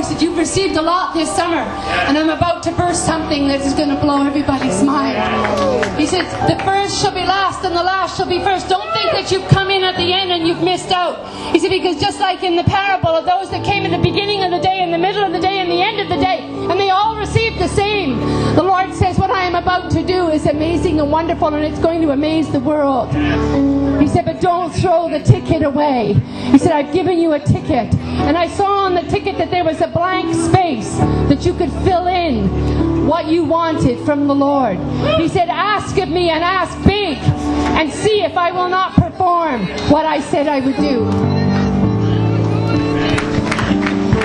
said, you've received a lot this summer, and I'm about to burst something that is going to blow everybody's mind. He said, the first shall be last and the last shall be first. Don't think that you've come in at the end and you've missed out. He said, because just like in the parable of those that came at the beginning of the day, in the middle of the day, and the end of the day, and they all received the same. The Lord says, what I am about to do is amazing and wonderful, and it's going to amaze the world. He said, but don't throw the ticket away. He said, I've given you a ticket. And I saw on the ticket that there was a blank space that you could fill in what you wanted from the Lord. He said, ask of me and ask big, and see if I will not perform what I said I would do.